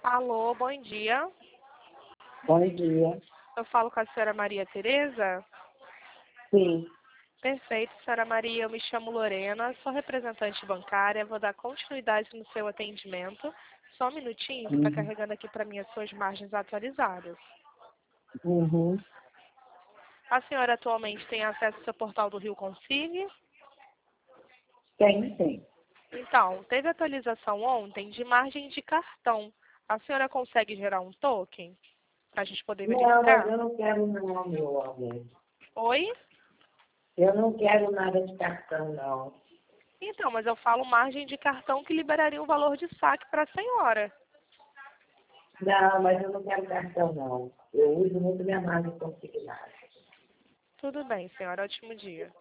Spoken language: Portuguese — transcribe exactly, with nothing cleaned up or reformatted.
Alô, bom dia. Bom dia. Eu falo com a senhora Maria Tereza? Sim. Perfeito, senhora Maria. Eu me chamo Lorena, sou representante bancária. Vou dar continuidade no seu atendimento. Só um minutinho que está Uhum. carregando aqui para mim as suas margens atualizadas. Uhum. A senhora atualmente tem acesso ao seu portal do Rio Consigne? Tem, tem. Então, teve atualização ontem de margem de cartão. A senhora consegue gerar um token para a gente poder Não, mas verificar? eu não quero não, meu amor. Oi? Eu não quero nada de cartão, não. Então, mas eu falo margem de cartão que liberaria um valor de saque para a senhora. Não, mas eu não quero cartão, não. Eu uso muito minha margem consignada. Tudo bem, senhora. Ótimo dia.